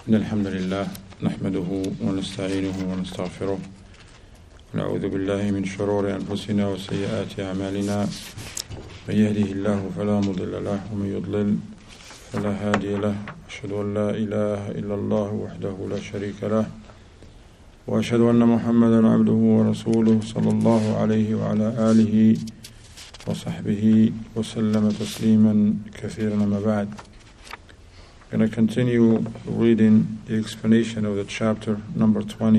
إن الحمد لله نحمده ونستعينه ونستغفره ونعوذ بالله من شرور أنفسنا وسيئات أعمالنا من يهده الله فلا مضل له ومن يضلل فلا هادي له أشهد أن لا إله إلا الله وحده لا شريك له وأشهد أن محمدا عبده ورسوله صلى الله عليه وعلى آله وصحبه وسلم تسليما كثيرا ما بعد. I'm going to continue reading the explanation of the chapter number 20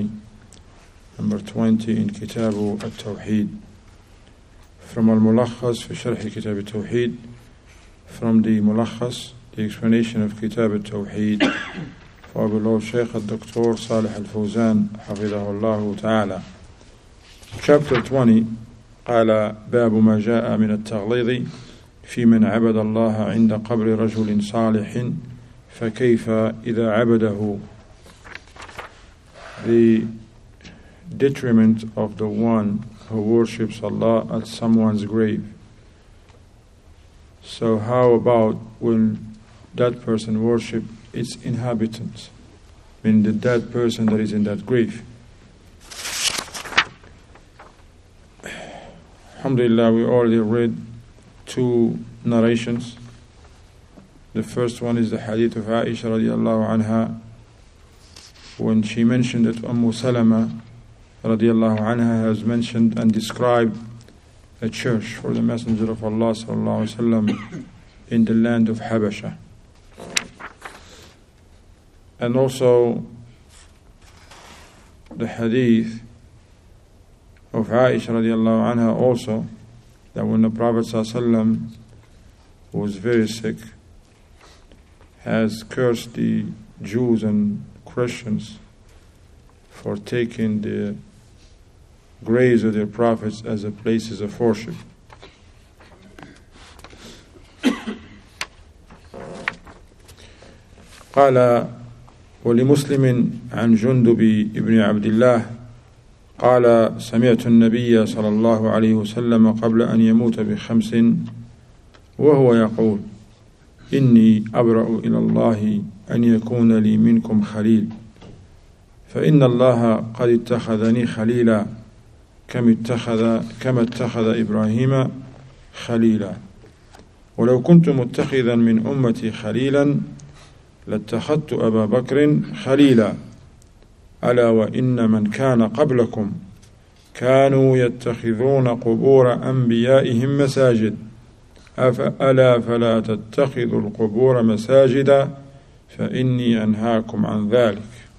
in Kitabu At-Tawheed from Al-Mulakhas fi Sharh Kitab At-Tawheed, from the Mulakhas, the explanation of Kitab At-Tawheed for our beloved Shaykh Dr. Salih Al-Fawzan حفظه الله تعالى. Chapter 20 قال باب ما جاء من التغليظ في من عبد الله عند قبر رجل صالح فكيف إذا عبده. The detriment of the one who worships Allah at someone's grave. So how about when that person worship its inhabitants, meaning the dead person that is in that grave? Alhamdulillah, we already read two narrations. The first one is the hadith of Aisha radiallahu anha, when she mentioned that Salama radiallahu anha has mentioned and described a church for the Messenger of Allah sallallahu alaihi wasallam in the land of Habasha. And also the hadith of Aisha radiallahu anha also, that when the Prophet sallallahu alaihi wasallam was very sick, has cursed the Jews and Christians for taking the graves of their prophets as a places of worship. قال ولمسلم عن جندب ابن عبد الله قال سمعت النبي صلى الله عليه وسلم قبل أن يموت ب5 وهو يقول إني أبرأ إلى الله أن يكون لي منكم خليل فإن الله قد اتخذني خليلا كما اتخذ إبراهيم خليلا ولو كنت متخذا من أمتي خليلا لاتخذت أبا بكر خليلا ألا وإن من كان قبلكم كانوا يتخذون قبور أنبيائهم مساجد ألا فلا تتخذوا القبور مساجدا فإني أنهاكم عن ذلك.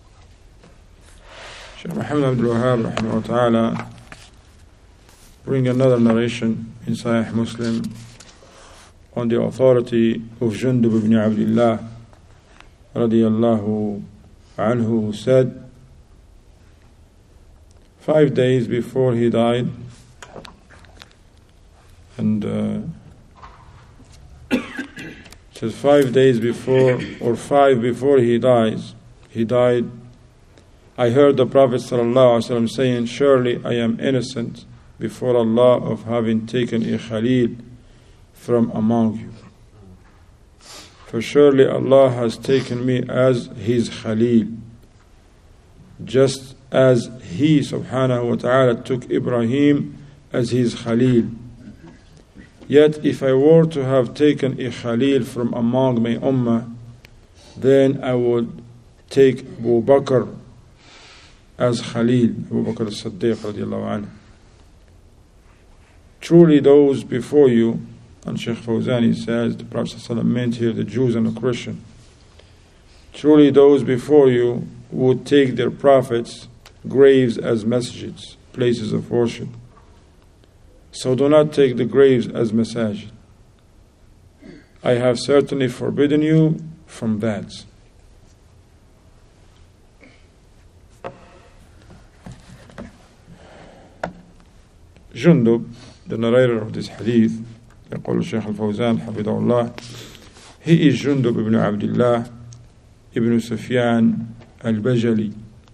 Shaykh Muhammad Abdul Wahhab rahimahullah ta'ala bring another narration in Sahih Muslim on the authority of Jundub ibn Abdullah radiyallahu anhu, who said 5 days before he died, and says 5 days before, or 5 before he died, I heard the Prophet ﷺ saying, surely I am innocent before Allah of having taken a Khalil from among you. For surely Allah has taken me as His Khalil, just as He subhanahu wa ta'ala took Ibrahim as His Khalil. Yet if I were to have taken a Khalil from among my ummah, then I would take Abu Bakr as Khalil, Abu Bakr as-Siddiq radiallahu anhu. Truly those before you, and Shaykh Fawzani says, the Prophet ﷺ meant here the Jews and the Christians, truly those before you would take their prophets' graves as masjids, places of worship. So do not take the graves as masajid. I have certainly forbidden you from that. Jundub, the narrator of this hadith, يقول الشيخ الفوزان حفظه الله, he is Jundub ibn Abdullah ibn Sufyan al-Bajali.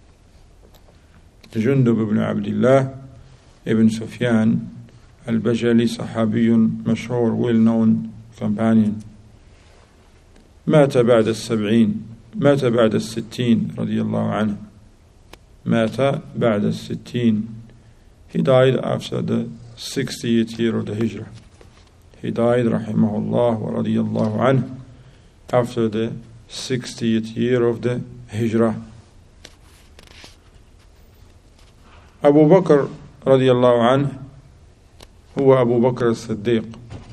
Jundub ibn Abdullah ibn Sufyan al-Bajali, صحابي مشهور, well-known companion. مات بعد 70. مات بعد 60 رضي الله عنه. مات بعد 60. He died after the 60th year of the Hijrah. He died rahimahullah wa radiyallahu anhu after the 60th year of the Hijrah. Abu Bakr radiyallahu anhu هو أبو بكر الصديق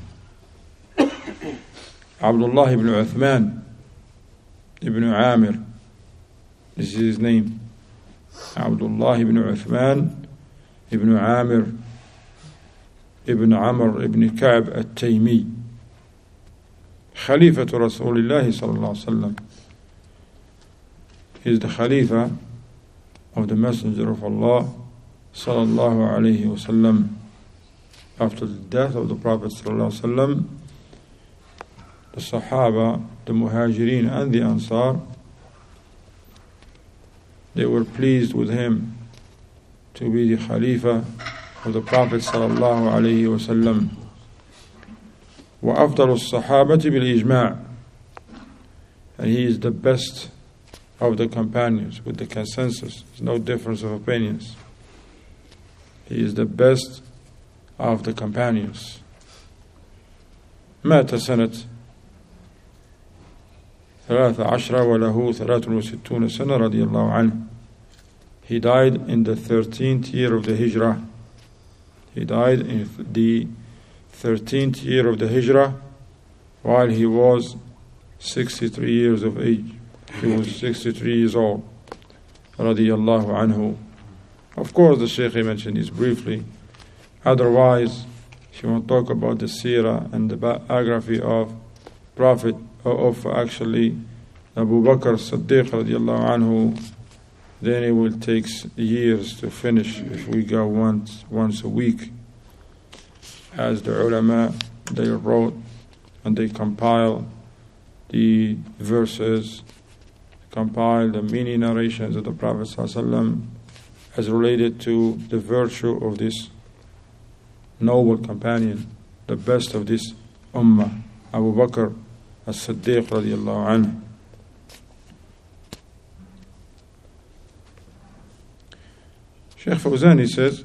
عبد الله ibn Uthman ibn Amir. This is his name. Abdullah ibn Uthman ibn Amir ibn Amr ibn Ka'b al-Taymi. Khalifa to Rasulullah sallallahu alaihi wasallam. He is the Khalifa of the Messenger of Allah sallallahu alaihi wasallam. After the death of the Prophet sallallahu alaihi wasallam, the Sahaba, the Muhajirin and the Ansar, they were pleased with him to be the Khalifa of the Prophet sallallahu alaihi wasallam. وأفضل الصحابة بالإجماع, and he is the best of the companions with the consensus. There's no difference of opinions. He is the best of the companions. مات سنة 13 وله 63 سنة رضي الله عنه. He died in the 13th year of the Hijrah. He died in the 13th year of the Hijrah while he was 63 years of age. He was 63 years old. رضي الله عنه. Of course, the Shaykh mentioned this briefly. Otherwise, if you want to talk about the seerah and the biography of Prophet, of actually Abu Bakr Siddiq radiallahu anhu, then it will take years to finish if we go once a week. As the ulama, they wrote and they compile the verses, compile the many narrations of the Prophet ﷺ as related to the virtue of this noble companion, the best of this ummah, Abu Bakr as-Siddiq radiallahu anhu. Shaykh Fawzan, he says,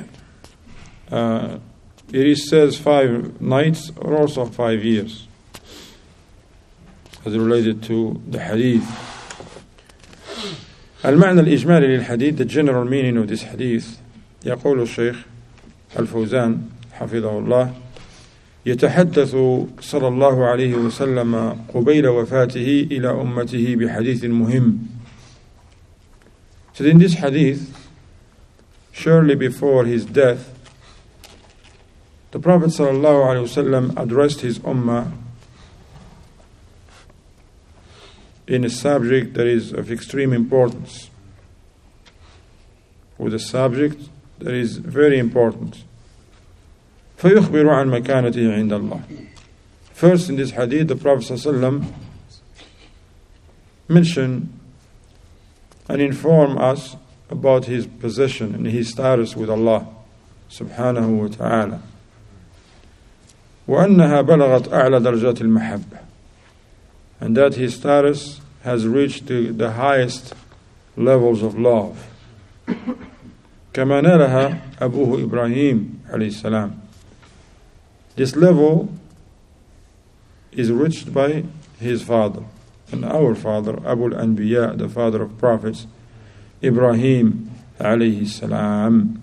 it says 5 nights or also 5 years as related to the hadith. المعنى الإجمالي للحديث, the general meaning of this hadith, يقول الشيخ الفوزان حفظه الله: يتحدث صلى الله عليه وسلم قبيل وفاته إلى أمته بحديث مهم. So in this hadith, surely before his death, the Prophet صلى الله عليه وسلم addressed his ummah in a subject that is of extreme importance, with a subject that is very important. فيخبر عن مكانته عند الله. First, in this hadith, the Prophet ﷺ mentioned and informed us about his position and his status with Allah subhanahu wa ta'ala. وأنها بلغت أعلى درجات المحبة, and that his status has reached the highest levels of love. كما نالها أبوه إبراهيم عليه السلام. This level is reached by his father and our father, Abu al-Anbiya, the father of prophets, Ibrahim عليه السلام.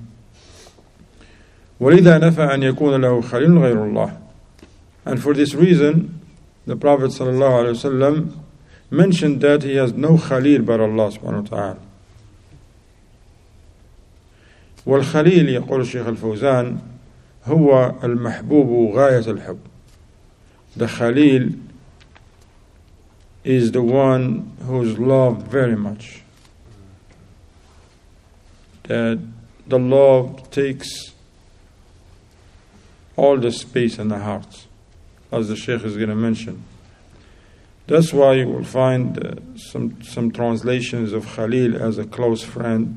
ولذا نفى أن يكون له خليل غير الله. And for this reason, the Prophet ﷺ mentioned that he has no Khalil but Allah subhanahu wa ta'ala. والخليل, يقول الشيخ الفوزان, هو المحبوب غاية الحب. The Khalil is the one who is loved very much. That the love takes all the space in the heart, as the Shaykh is going to mention. That's why you will find some translations of Khalil as a close friend.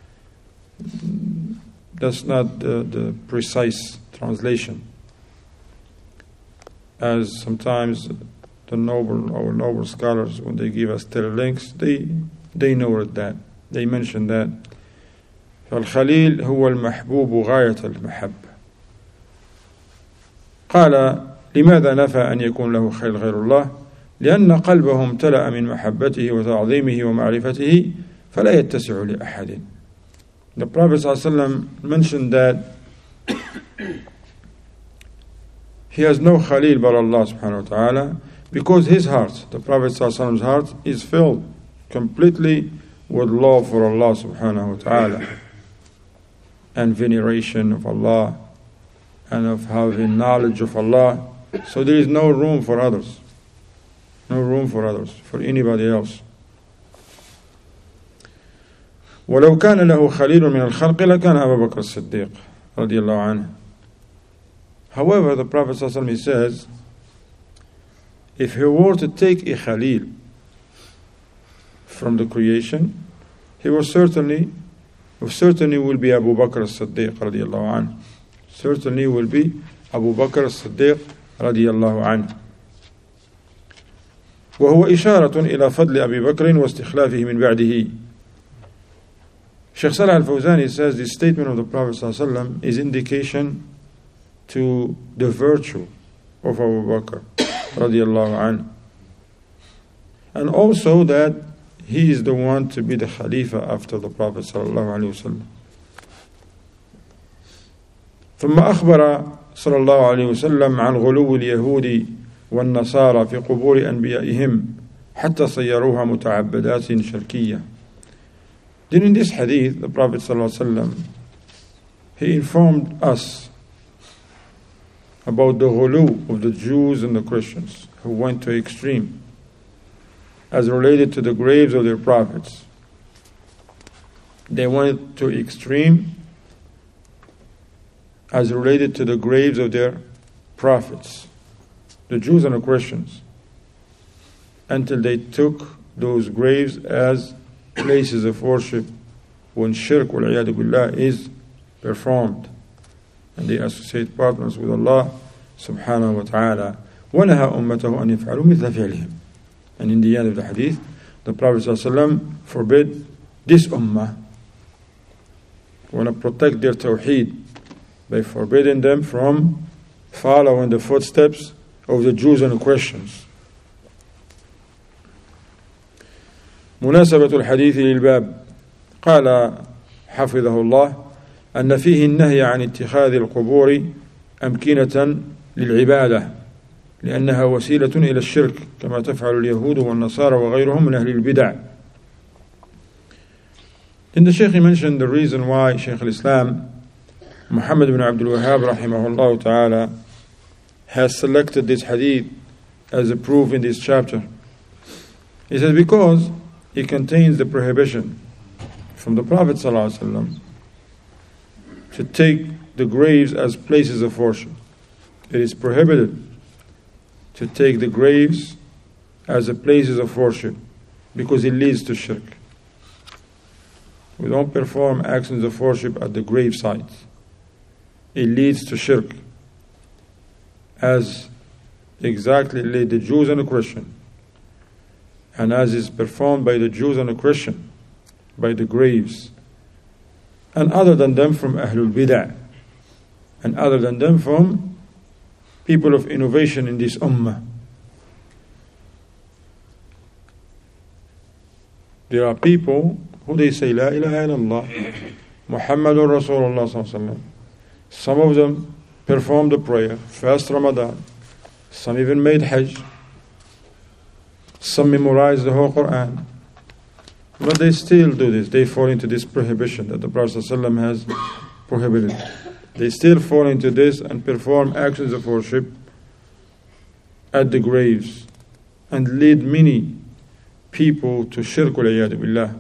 That's not the precise translation, as sometimes the our noble scholars, when they give us links, they know that. They mention that. فالخليل هو المحبوب غاية المحبة. قال لماذا نفى أن يكون له خليل غير الله؟ لأن قلبه امتلأ من محبته وتعظيمه ومعرفته فلا يتسع لأحد. The Prophet ﷺ mentioned that he has no Khalil but Allah subhanahu wa ta'ala, because his heart, the Prophet ﷺ's heart, is filled completely with love for Allah subhanahu wa ta'ala and veneration of Allah and of having knowledge of Allah. So there is no room for others. No room for others, for anybody else. ولو كان له خليل من الخلق لكان أبا بكر الصديق رضي الله عنه. However, the Prophet ﷺ says, if he were to take a Khalil from the creation, he will certainly will be Abu Bakr as-Siddiq رضي الله عنه. Certainly will be Abu Bakr as-Siddiq رضي الله عنه. وهو إشارة إلى فضل أبي بكر واستخلافه من بعده. Shaykh Salih al-Fawzani says this statement of the Prophet ﷺ is indication to the virtue of Abu Bakr radiallahu anhu, and also that he is the one to be the Khalifa after the Prophet sallallahu alaihi wasallam. ثم أخبر صلى الله عليه وسلم عن غلو اليهود والنصارى في قبور أنبيائهم حتى صيروها متعبدات شركية. Then in this hadith, the Prophet ﷺ, he informed us about the ghulu of the Jews and the Christians who went to extreme as related to the graves of their prophets. They went to extreme as related to the graves of their prophets, the Jews and the Christians, until they took those graves as places of worship when shirk wal-iyadu billah is performed, and they associate partners with Allah subhanahu wa ta'ala. وَنَهَا أُمَّتَهُ أَنْ يَفْعَلُوا مِثْلَ فِعْلِهِمْ. And in the end of the hadith, the Prophet ﷺ forbid this ummah, want to protect their tawheed by forbidding them from following the footsteps of the Jews and the Christians. مناسبة الحديث للباب. قال حفظه الله أن فيه النهي عن اتخاذ القبور أمكنة للعبادة لأنها وسيلة إلى الشرك كما تفعل اليهود والنصارى وغيرهم من أهل البدع. Then the Shaykh mentioned the reason why Shaykh al-Islam Muhammad ibn Abdul Wahhab rahimahullah ta'ala has selected this hadith as a proof in this chapter. He says because it contains the prohibition from the Prophet ﷺ to take the graves as places of worship. It is prohibited to take the graves as a places of worship because it leads to shirk. We don't perform actions of worship at the grave sites. It leads to shirk, as exactly led the Jews and the Christians, and as is performed by the Jews and the Christians, by the graves, and other than them from Ahlul Bid'ah, and other than them from people of innovation in this ummah. There are people who they say, La ilaha illallah, Muhammadun Rasulullah sallallahu alaihi wasallam. Some of them perform the prayer, fast Ramadan, some even made Hajj, some memorize the whole Quran, but they still do this. They fall into this prohibition that the Prophet ﷺ has prohibited. They still fall into this and perform actions of worship at the graves and lead many people to shirk wal-iyadu billah,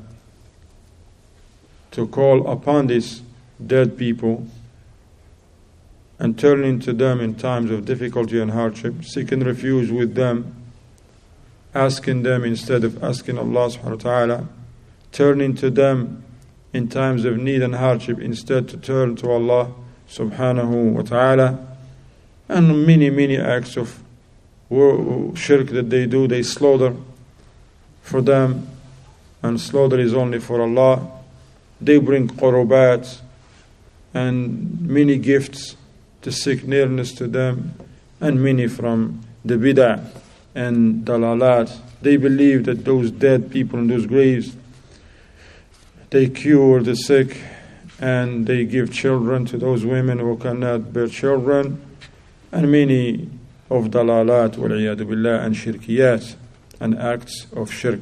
to call upon these dead people and turning to them in times of difficulty and hardship, seeking refuge with them, asking them instead of asking Allah subhanahu wa ta'ala, turning to them in times of need and hardship instead to turn to Allah subhanahu wa ta'ala, and many acts of shirk that they do, they slaughter for them, and slaughter is only for Allah. They bring qurbat and many gifts to seek nearness to them, and many from the bid'ah and dalalat. They believe that those dead people in those graves, they cure the sick, and they give children to those women who cannot bear children, and many of dalalat wal-iyadu billah and shirkiyat and acts of shirk.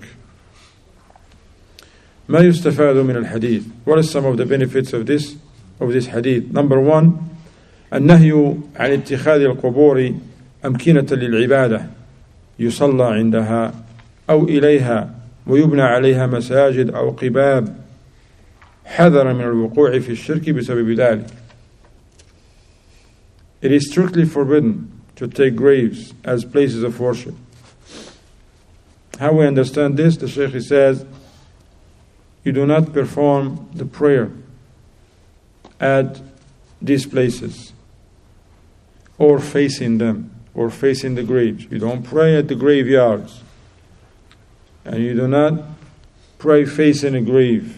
ما يستفاد من الحديث. What are some of the benefits of this hadith? Number one, النهي عن اتخاذ القبور أمكنة للعبادة يصلى عندها أو إليها ويبنى عليها مساجد أو قباب حذر من الوقوع في الشرك بسبب ذلك. It is strictly forbidden to take graves as places of worship. How we understand this? The Shaykh says, you do not perform the prayer at these places or facing them or facing the graves. You don't pray at the graveyards, and you do not pray facing a grave.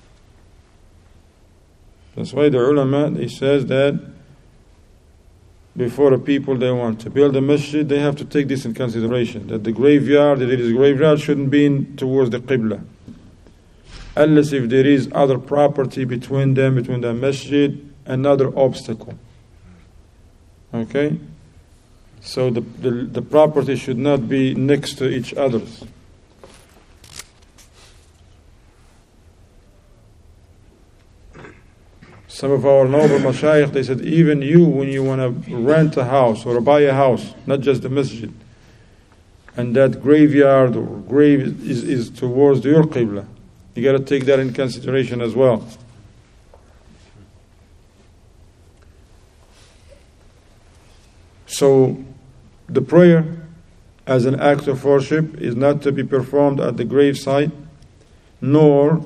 That's why the ulama, they says that before the people they want to build a masjid, they have to take this in consideration, that the graveyard, that it is a graveyard, shouldn't be towards the qibla, unless if there is other property between them, between the masjid, another obstacle. Okay? So the property should not be next to each other. Some of our noble mashayikh, they said, even you, when you want to rent a house or buy a house, not just the masjid, and that graveyard or grave is towards your qibla, you got to take that in consideration as well. So the prayer as an act of worship is not to be performed at the gravesite, nor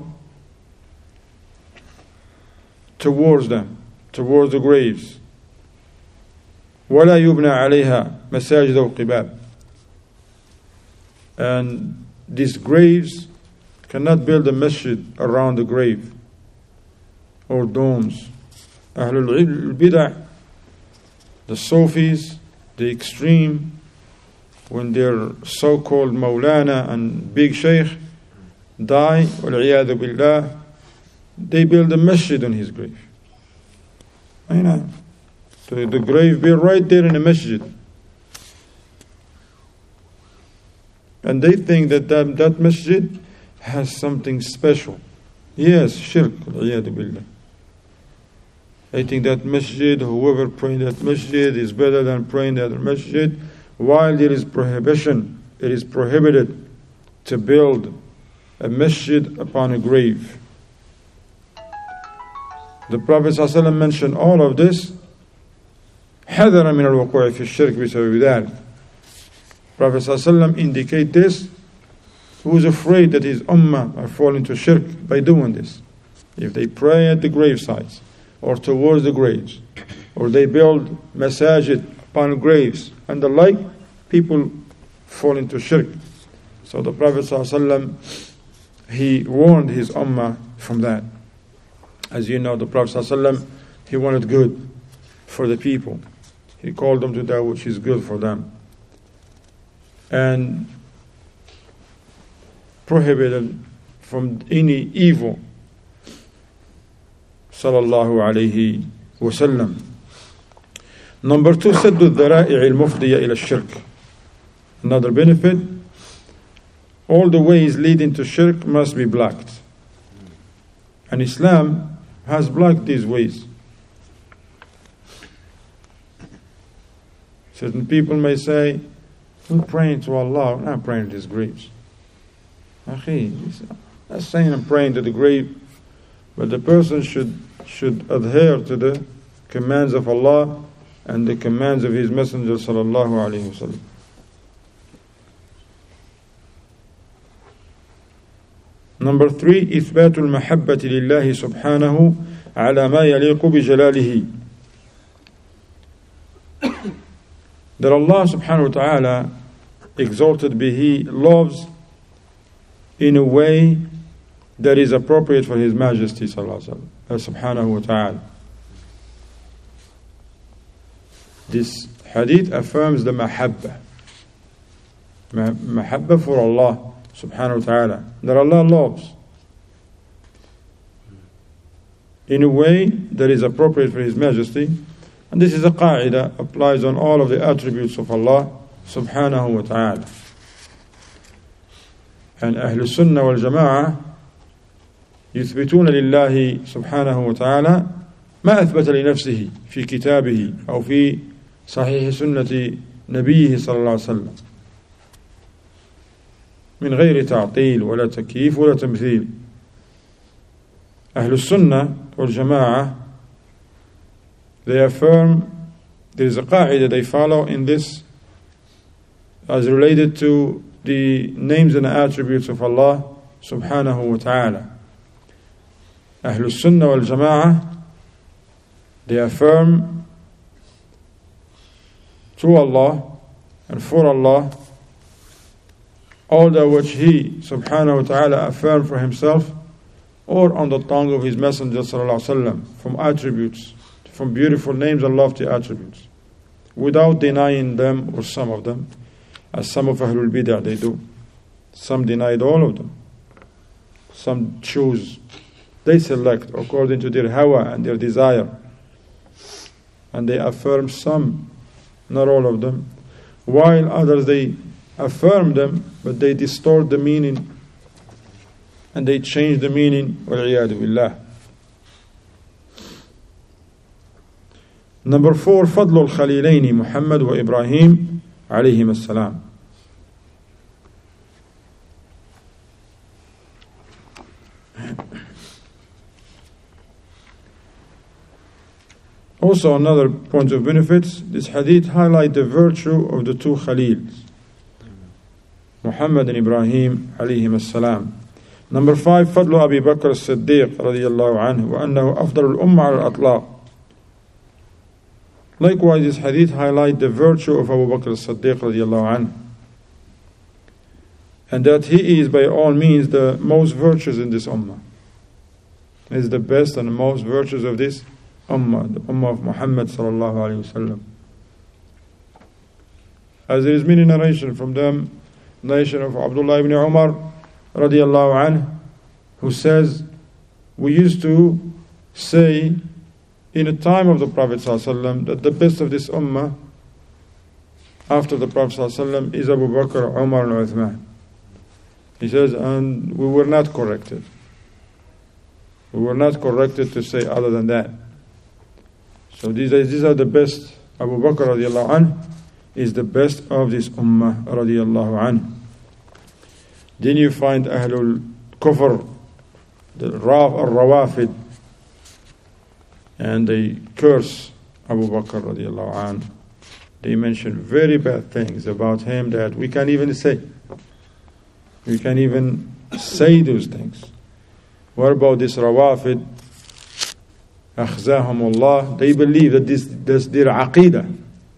towards them, towards the graves. وَلَا يُبْنَى عَلَيْهَا مَسَاجِدَ وَقِبَابٍ. And these graves cannot build a masjid around the grave or domes. Ahlul Bid'ah, the Sufis, the extreme, when their so-called Maulana and big Shaykh die, wal-iyadu billah, they build a masjid on his grave. I know. So the grave be right there in a masjid. And they think that masjid has something special. Yes, shirk, wal-iyadu billah. They think that masjid, whoever praying that masjid is better than praying that masjid, while there is prohibition, it is prohibited to build a masjid upon a grave. The Prophet ﷺ mentioned all of this. حذر من الوقوع في الشرك بسبب ذلك. Prophet ﷺ indicate this. Who was afraid that his ummah are falling into shirk by doing this? If they pray at the grave sites or towards the graves, or they build masajid upon graves and the like, people fall into shirk. So the Prophet ﷺ, he warned his ummah from that. As you know, the Prophet ﷺ, he wanted good for the people. He called them to that which is good for them, and prohibited from any evil. Sallallahu alayhi wa sallam. Number two, سد الذرائع المفضية إلى الشرك. Another benefit, all the ways leading to shirk must be blocked. And Islam has blocked these ways. Certain people may say, we're praying to Allah, we're not praying to His graves. I'm not saying I'm praying to the grave, but the person should adhere to the commands of Allah and the commands of His Messenger sallallahu alaihi wasallam. Number three, إثبات المحبة لله سبحانه على ما يليق بجلاله. that Allah subhanahu wa ta'ala, exalted be He, loves in a way that is appropriate for His Majesty subhanahu wa ta'ala. This hadith affirms the mahabba for Allah subhanahu wa ta'ala, that Allah loves in a way that is appropriate for His Majesty. And this is a qa'idah, applies on all of the attributes of Allah subhanahu wa ta'ala. And Ahlul Sunnah wal Jama'ah يثبتون لله سبحانه وتعالى ما أثبت لنفسه في كتابه أو في صحيح سنة نبيه صلى الله عليه وسلم من غير تعطيل ولا تكييف ولا تمثيل. أهل السنة والجماعة, they affirm, there is a qa'idah they follow in this as related to the names and attributes of Allah subhanahu wa ta'ala. Ahlul Sunnah wal Jama'ah, they affirm to Allah and for Allah all that which He subhanahu wa ta'ala affirmed for Himself or on the tongue of His Messenger sallallahu alaihi wasallam, from attributes, from beautiful names and lofty attributes, without denying them or some of them, as some of Ahlul Bid'ah they do. Some denied all of them. Some choose, they select according to their hawa and their desire, and they affirm some, not all of them, while others they affirm them but they distort the meaning and they change the meaning. Wal-'iyadu billah. Number 4, Fadlul Khalilaini, Muhammad wa Ibrahim alayhim as-salam. Also, another point of benefits, this hadith highlights the virtue of the two Khalils, Muhammad and Ibrahim alayhim as-salam. Number 5, Fadlu Abi Bakr as-Siddiq radiyallahu anhu wa annahu afdalul ummah al-atlaq. Likewise, this hadith highlights the virtue of Abu Bakr as-Siddiq radiyallahu anhu, and that he is by all means the most virtuous in this ummah. He is the best and the most virtuous of this ummah, the ummah of Muhammad sallallahu alayhi wasallam. As there is many narration from them, narration of Abdullah ibn Umar radiyallahu anhu, who says, we used to say in the time of the Prophet sallallahu alaihi wasallam that the best of this ummah after the Prophet sallallahu alaihi wasallam is Abu Bakr, Umar and Uthman. He says, and we were not corrected. We were not corrected to say other than that. So these are the best. Abu Bakr radiallahu anhu is the best of this ummah radiallahu anhu. Then you find Ahlul Kufr, the Rawafid, and they curse Abu Bakr radiallahu anhu. They mention very bad things about him that we can't even say. We can't even say those things. What about this Rawafid? Akhzahumullah. They believe that this their aqidah.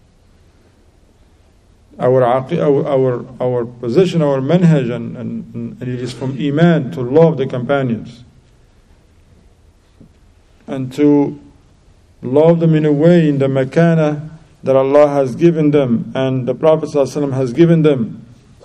Our position, our manhaj, and it is from Iman to love the companions and to love them in a way, in the makana that Allah has given them and the Prophet ﷺ has given them.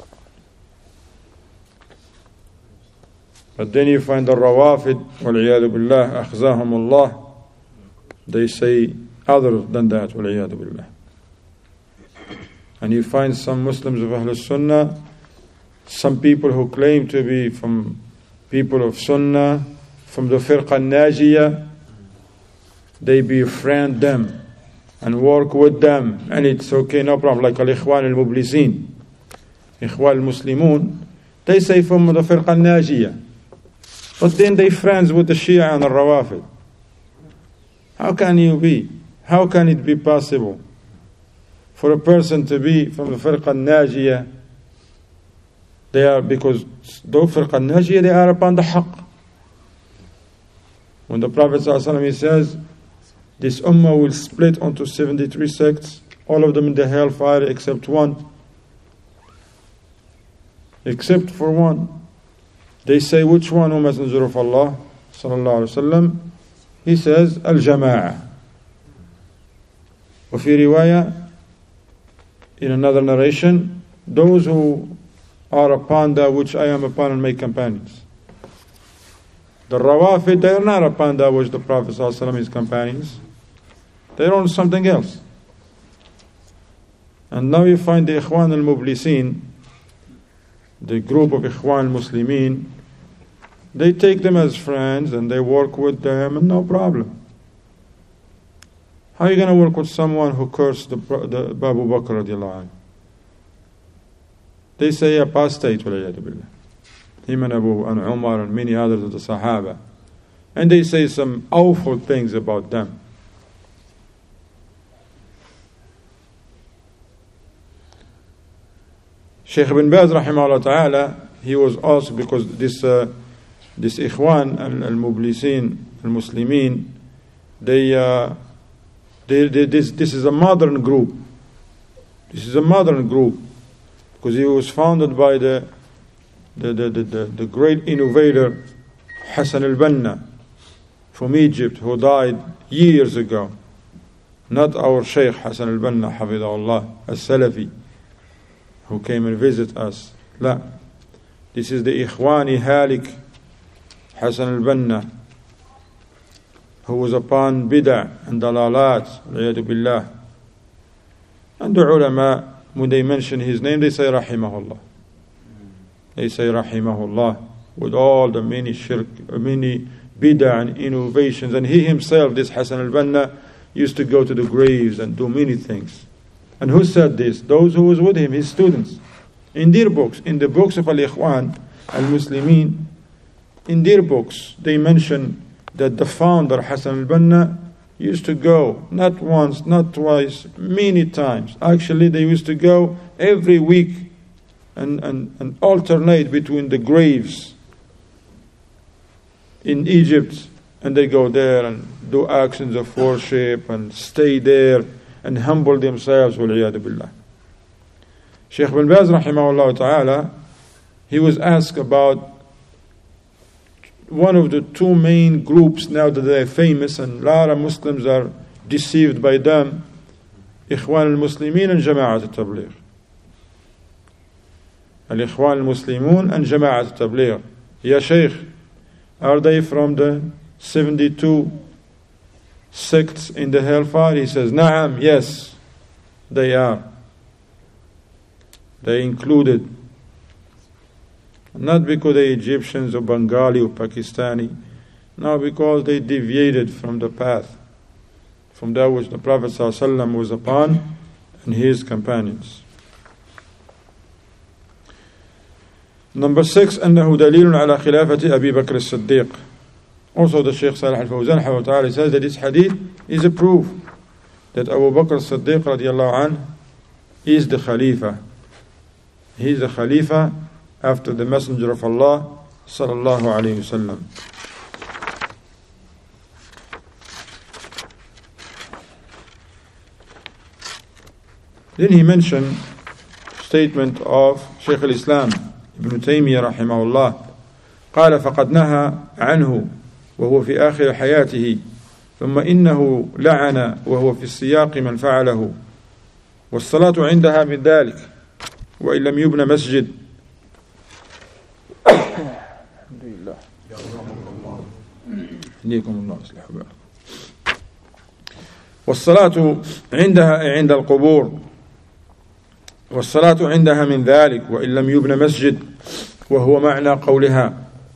But then you find the Rawafid, wal-'iyadu billah, akhzahumullah, they say other than that, wal-'iyadu billah. And you find some Muslims of Ahlul Sunnah, some people who claim to be from people of Sunnah, from the Firqa Najiyah, they befriend them and work with them, and it's okay, no problem, like Al-Ikhwan al-Mublisin, Ikhwan al-Muslimun, they say from the Firqa Najiyah, but then they friends with the Shia and the Rawafid. How can it be possible for a person to be from the Firqa Najiyah? They are, because those Firqa Najiyah, they are upon the haqq. When the Prophet ﷺ, he says, this ummah will split onto 73 sects, all of them in the hellfire except one. Except for one. They say, which one, O Messenger of Allah? Sallallahu Alaihi Wasallam. He says, Al-Jama'ah. وفي رواية, in another narration, those who are upon that which I am upon and my companions. The Rawafid, they are not upon that which the Prophet ﷺ and his companions. They are on something else. And now you find the Ikhwan al-Mublisin, the group of Ikhwan al-Muslimin, they take them as friends and they work with them and no problem. How are you going to work with someone who cursed the Abu Bakr radiallahu anhu? They say apostate, him and Abu and Umar and many others of the Sahaba. And they say some awful things about them. Shaykh ibn Baz rahimahullah ta'ala, he was asked, because this Ikhwan al-Mublisin al-Muslimin, this is a modern group. This is a modern group because it was founded by the great innovator Hassan al-Banna from Egypt, who died years ago. Not our Shaykh Hassan al-Banna, Hafidahullah, as-Salafi, who came and visit us. La. This is the Ikhwani Halik Hassan al-Banna, who was upon bid'ah and dalalat, al-'iyadu billah. And the ulama, when they mention his name, they say rahimahullah. They say rahimahullah, with all the many shirk, many bid'ah and innovations. And he himself, this Hassan al-Banna, used to go to the graves and do many things. And who said this? Those who was with him, his students. In their books, in the books of Al-Ikhwan, Al-Muslimin, in their books, they mention that the founder, Hassan al-Banna, used to go not once, not twice, many times. Actually, they used to go every week and alternate between the graves in Egypt, and they go there and do actions of worship and stay there and humble themselves. Wal-'iyadu billah. Shaykh ibn Baz rahimahullah ta'ala, he was asked about one of the two main groups now that they are famous and a lot of Muslims are deceived by them, Ikhwan al-Muslimin and Jama'at al-Tabligh. Al-Ikhwan al-Muslimun and Jama'at al-Tabligh. Ya Shaykh, are they from the 72 sects in the hellfire? He says, Na'am, yes, they are. They included. Not because they're Egyptians or Bengali or Pakistani. No, because they deviated from the path, from that which the Prophet ﷺ was upon and his companions. Number 6, أنه دليل على خلافة أبي بكر الصديق. Also the Shaykh Salih al-Fawzan حفظه تعالى says that this hadith is a proof that Abu Bakr as-Siddiq radiallahu anh is the Khalifa. He is the Khalifa after the Messenger of Allah sallallahu alayhi wasallam. Then he mentioned statement of Shaykh al-Islam Ibn Taymiyyah rahimahullah. قال فقد نهى عنه وهو في آخر حياته ثم إنه لعن وهو في السياق من فعله والصلاة عندها من ذلك وإن لم يبنى مسجد. والصلاة عندها عند القبور والصلاة عندها من ذلك وإن لم يبنى مسجد وهو معنى قولها.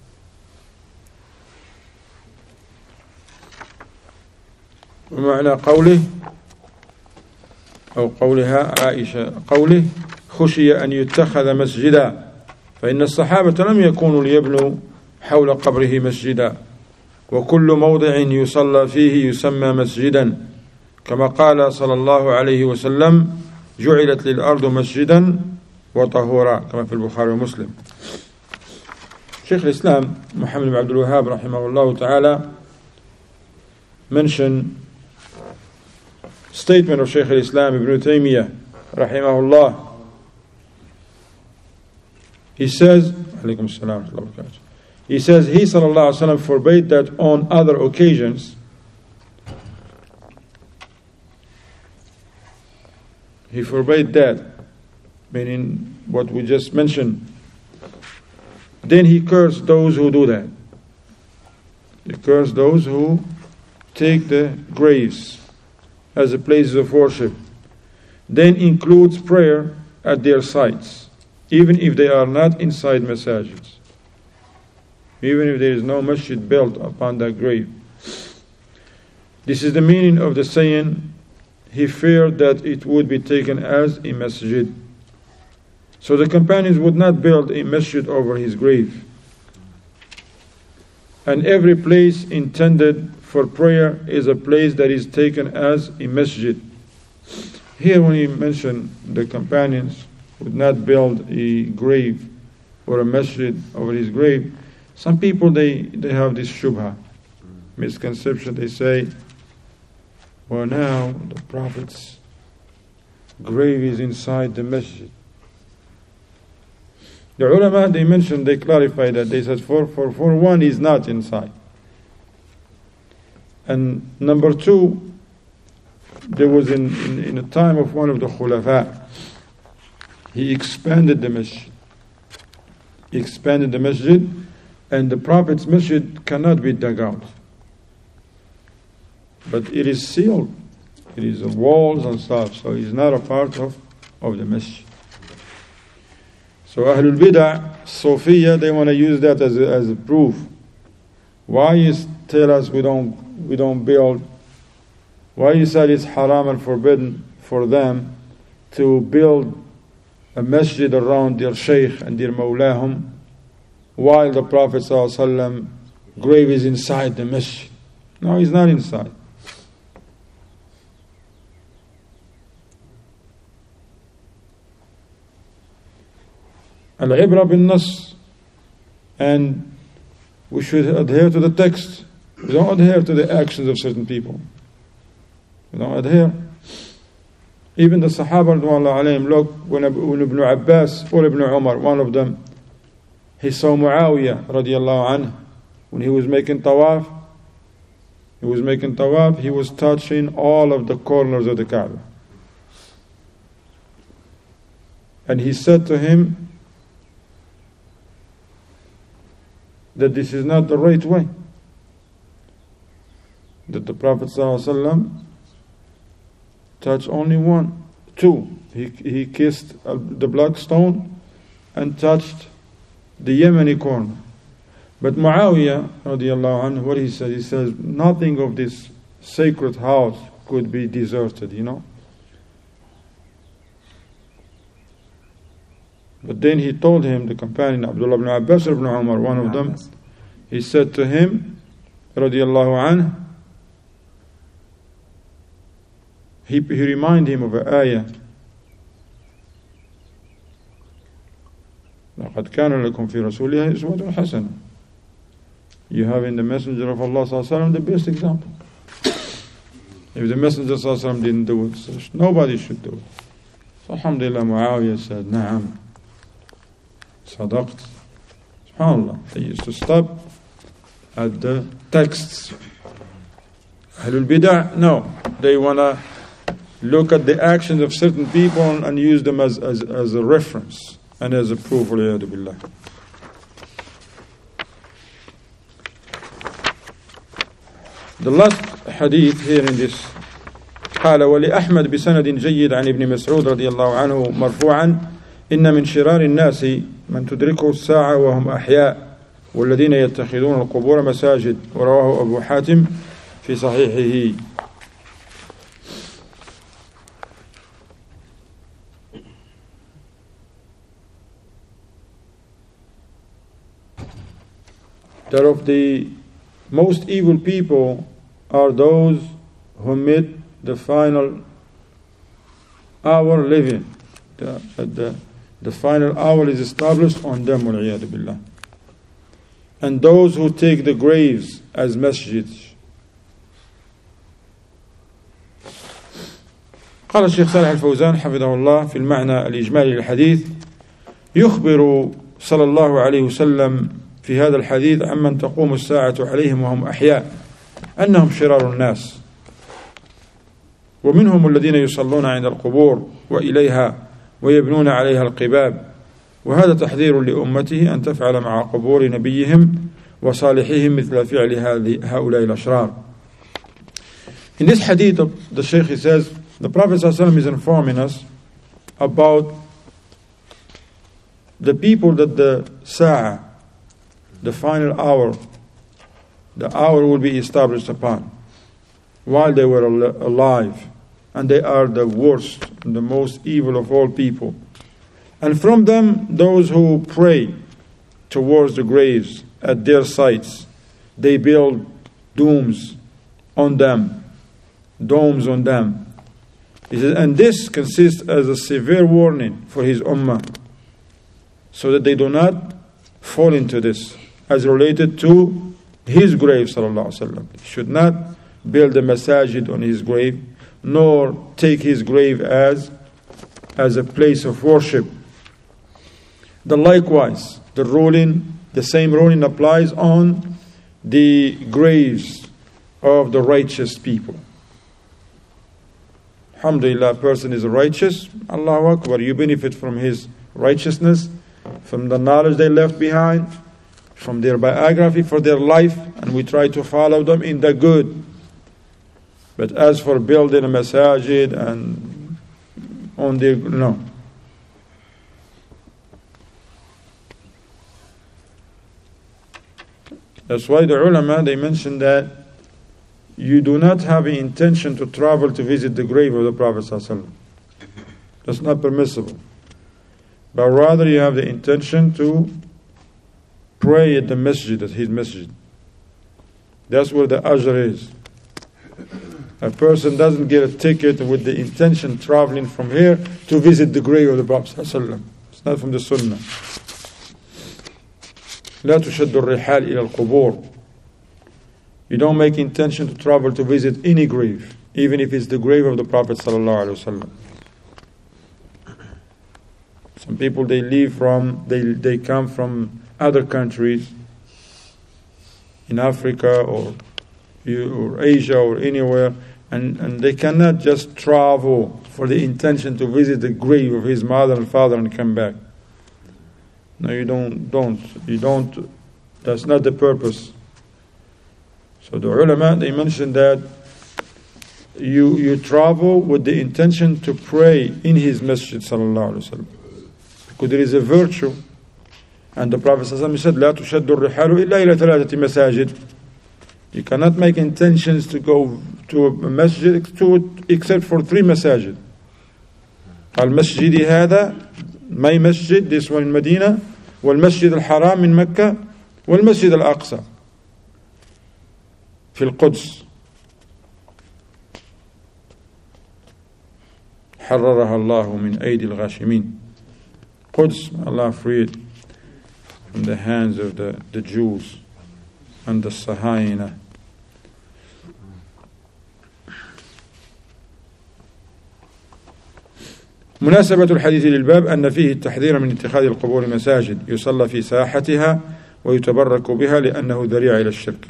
ومعنى قوله أو قولها عائشة قوله خشي أن يتخذ مسجدا فإن الصحابة لم يكونوا ليبنوا حول قبره مسجدا وكل موضع يصلى فيه يسمى مسجدا كما قال صلى الله عليه وسلم جعلت للأرض مسجدا وطهورا كما في البخاري ومسلم. Shaykh al-Islam Muhammad ibn Abdul Wahhab rahimahullah ta'ala mentioned statement of Shaykh al-Islam Ibn Taymiyyah, rahimahullah. He says, alaykum salam wa rahmatullahi wa barakatuh. He says, he sallallahu alaihi wasallam forbade that on other occasions. He forbade that, meaning what we just mentioned. Then he cursed those who do that. He cursed those who take the graves as a places of worship. Then includes prayer at their sites, even if they are not inside masajids. Even if there is no masjid built upon that grave. This is the meaning of the saying, he feared that it would be taken as a masjid. So the companions would not build a masjid over his grave. And every place intended for prayer is a place that is taken as a masjid. Here when he mentioned the companions would not build a grave or a masjid over his grave, some people they have this shubha, misconception. They say, well, now the Prophet's grave is inside the masjid. The ulama, they mentioned, they clarified that. They said, for one, he's not inside. And number two, there was in a time of one of the khulafa, he expanded the masjid. He expanded the masjid, and the Prophet's masjid cannot be dug out. But it is sealed. It is walls and stuff, so it's not a part of the masjid. So Ahlul Bid'ah, Sufiya, they want to use that as a proof. Why you tell us we don't build? Why you said it's haram and forbidden for them to build a masjid around their shaykh and their mawlahum, while the Prophet ﷺ grave is inside the masjid? No, he's not inside. Al-ibra bin nas, and we should adhere to the text. We don't adhere to the actions of certain people. We don't adhere. Even the Sahaba, look, when Ibn Abbas or Ibn Umar, one of them, he saw Muawiyah radiallahu anhu when he was making tawaf. He was touching all of the corners of the Kaaba. And he said to him that this is not the right way. That the Prophet ﷺ touched only two. He kissed the black stone and touched the Yemeni corner. But Muawiyah radiallahu anhu, what he said? He says, nothing of this sacred house could be deserted, But then he told him, the companion Abdullah ibn Abbas ibn Umar, one of them, he said to him, radiallahu anhu, he reminded him of an ayah. لَقَدْ كَانَ لَكُمْ فِي رَسُولِهِ أُسْوَةٌ حَسَنَةٌ. You have in the Messenger of Allah ﷺ the best example. If the Messenger ﷺ didn't do it, nobody should do it. So alhamdulillah, Muawiyah said, Na'am, Sadaqt. SubhanAllah. They used to stop at the texts. Ahlul Bid'ah, no. They want to look at the actions of certain people and use them as a reference and as a proof. Waliyadu billah. The last hadith here in this, قال ولأحمد بسند جيد عن ابن مسعود رضي الله عنه مرفوعا إن من شرار الناس من تدركه الساعة وهم أحياء والذين يتخذون القبور مساجد. ورواه أبو حاتم في صحيحه. That of the most evil people are those who meet the final hour living. The final hour is established on them, wal'iyadu billah. And those who take the graves as masjids. قال الشيخ صالح الفوزان حفظه الله في المعنى الإجمالي للحديث: يخبر صلى الله عليه وسلم في هذا الحديث عمن تقوم الساعة عليهم وهم أحياء أنهم شرار الناس، ومنهم الذين يصلون عند القبور وإليها ويبنون عليها القباب، وهذا تحذير لأمته أن تفعل مع قبور نبيهم وصالحهم مثل فعل هؤلاء الأشرار. In this hadith, the Shaykh says, the Prophet ﷺ is informing us about the people that the Sa'ah, the final hour, the hour will be established upon while they were alive, and they are the worst and the most evil of all people. And from them, those who pray towards the graves at their sites, they build domes on them. He says, and this consists as a severe warning for his ummah, so that they do not fall into this, as related to his grave, sallallahu alaihi wasallam. He should not build a masajid on his grave, nor take his grave as a place of worship. Then likewise, the same ruling applies on the graves of the righteous people. Alhamdulillah, a person is righteous, Allahu Akbar, you benefit from his righteousness, from the knowledge they left behind, from their biography for their life, and we try to follow them in the good. But as for building a masajid and on their, no. That's why the ulama, they mentioned that you do not have an intention to travel to visit the grave of the Prophet ﷺ. That's not permissible. But rather you have the intention to pray at the masjid, at his masjid. That's where the ajr is. A person doesn't get a ticket with the intention traveling from here to visit the grave of the Prophet ﷺ. It's not from the Sunnah. لا تشد الرحال إلى القبور. You don't make intention to travel to visit any grave, even if it's the grave of the Prophet ﷺ. Some people, they come from other countries in Africa or Asia or anywhere, and they cannot just travel for the intention to visit the grave of his mother and father and come back. No, you don't. That's not the purpose. So the ulama, they mentioned that you travel with the intention to pray in his masjid, sallallahu alaihi wasallam, because there is a virtue. And the Prophet sallallahu alaihi wasallam said, لا تشد الرحال إلا إلى ثلاثة مساجد. You cannot make intentions to go to a masjid except for 3 masajid. Al-Masjid هذا, my masjid, this one in Medina, والمسجد الحرام من مكة, والمسجد الأقصى في القدس حررها الله من أيدي الغاشمين. Quds, Allah freed from the hands of the Jews and the Sahayna. مناسبة الحديث للباب أن فيه التحذير من اتخاذ القبور مساجد يصلى في ساحتها ويتبرك بها لأنه ذريعة إلى الشرك.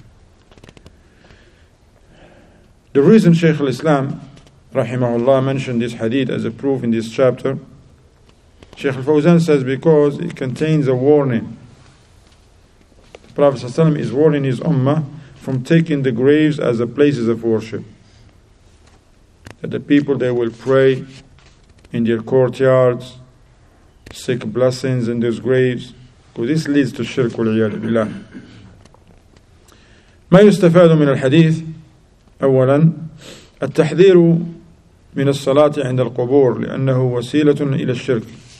The reason Shaykh al-Islam rahimahullah mentioned this hadith as a proof in this chapter, Shaykh al-Fawzan says, because it contains a warning. The Prophet ﷺ is warning his ummah from taking the graves as the places of worship. That the people, they will pray in their courtyards, seek blessings in those graves, because this leads to shirk والعياذ بالله. ما يستفاد من الحديث: أولا التحذير من الصلاة عند القبور لأنه وسيلة إلى الشرك.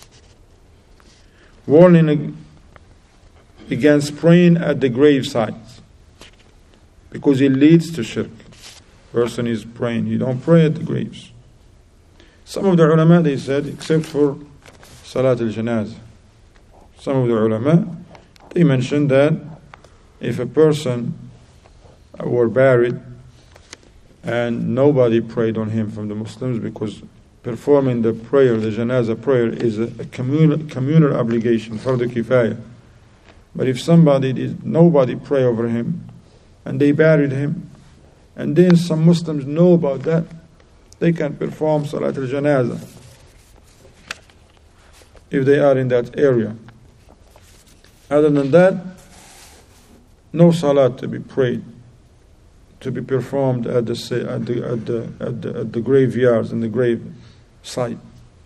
Warning against praying at the grave sites, because it leads to shirk. Person is praying, you don't pray at the graves. Some of the ulama, they said, except for Salat al-Janazah, some of the ulama, they mentioned that if a person were buried and nobody prayed on him from the Muslims, because performing the prayer, the janazah prayer, is a communal obligation, fardu kifaya. But if nobody pray over him, and they buried him, and then some Muslims know about that, they can perform salat al-janazah if they are in that area. Other than that, no salat to be prayed, to be performed at the graveyards and the grave site.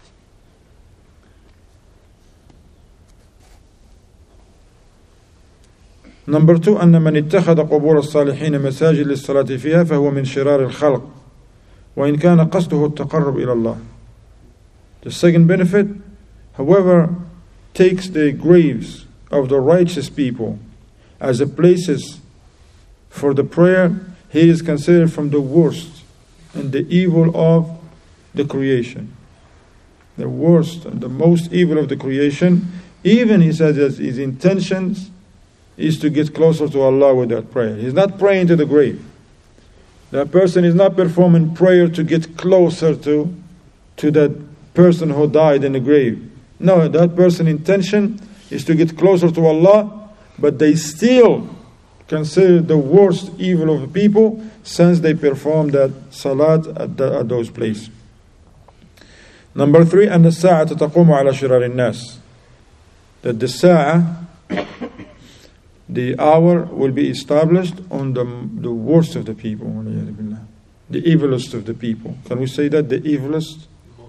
Number 2, أن من اتخذ قبور الصالحين مساجد للصلاة فيها فهو من شرار الخلق وإن كان قصده التقرب إلى الله. The second benefit, whoever takes the graves of the righteous people as a places for the prayer, he is considered from the worst and the evil of the creation. The worst and the most evil of the creation. Even he says that his intentions is to get closer to Allah with that prayer. He's not praying to the grave. That person is not performing prayer to get closer to that person who died in the grave. No, that person's intention is to get closer to Allah, but they still consider the worst evil of the people since they perform that salat at those places. Number 3, أن الساعة تقوم على شرار الناس. That the sa'a, the hour, will be established on the worst of the people, the evilest of the people. Can we say that the evilest?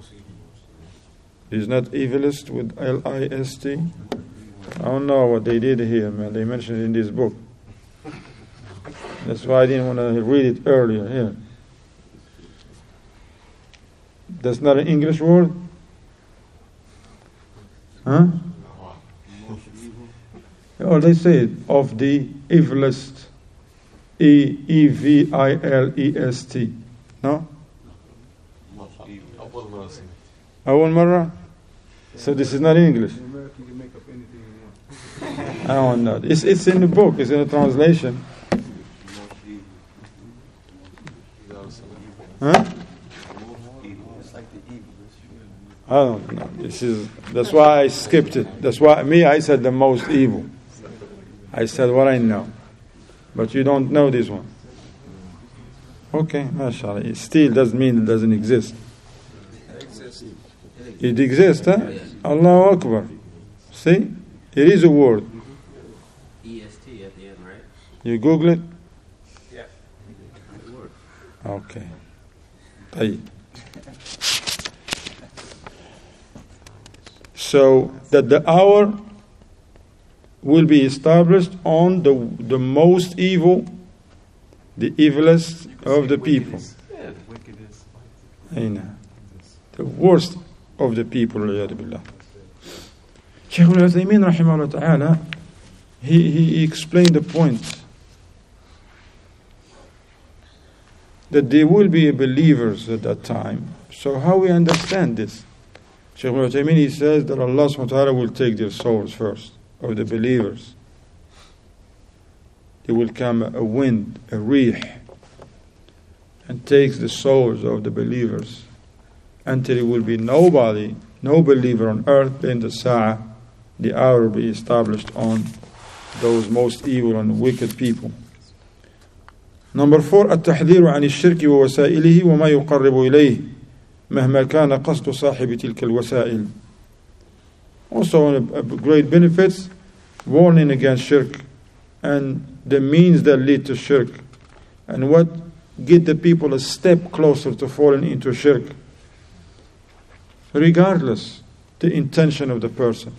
Is not evilest with L-I-S-T? I don't know what they did here, man. They mentioned it in this book. That's why I didn't want to read it earlier here. That's not an English word? Huh? Oh, they say it, of the evilest. E-E-V-I-L-E-S-T. No? أول مرة? So this is not English. I don't know. It's in the book. It's in the translation. Huh? I don't know. That's why I skipped it. That's why I said the most evil. I said what I know. But you don't know this one. Okay, mashallah. It still doesn't mean it doesn't exist. It exists, huh? Allahu Akbar. See? It is a word. E-S-T at the end, right? You Google it? Yeah. Okay. طيب. So that the hour will be established on the most evil, the evilest of the people. The worst of the people. Shaykh al-Uthaymeen rahimahullah ta'ala, he explained the point that there will be believers at that time. So how we understand this? Shaykh al-Uthaymeen, he says that Allah subhanahu wa ta'ala will take their souls first, of the believers. There will come a wind, a rih, and takes the souls of the believers until it will be nobody, no believer on earth. Then the sa'a, the hour, will be established on those most evil and wicked people. Number 4, التحذير عن الشرك ووسائله وما يقرب إليه مهما كان قصد صاحب تلك الوسائل. Also one of great benefits, warning against shirk and the means that lead to shirk and what get the people a step closer to falling into shirk, regardless the intention of the person.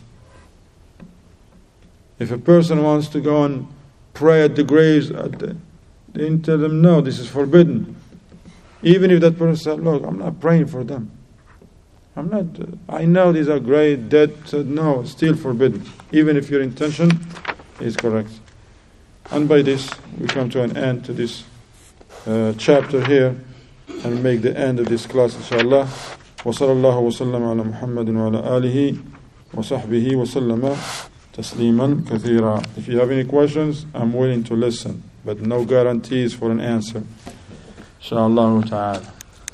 If a person wants to go and pray at the graves, then tell them, no, this is forbidden. Even if that person said, look, I'm not praying for them. I know these are great, dead. No, still forbidden. Even if your intention is correct. And by this, we come to an end to this chapter here and make the end of this class, inshallah. وصلى الله وسلم على محمد وعلى آله وصحبه وسلم تسليما كثيرا. If you have any questions, I'm willing to listen, but no guarantees for an answer. Inshallah ta'ala.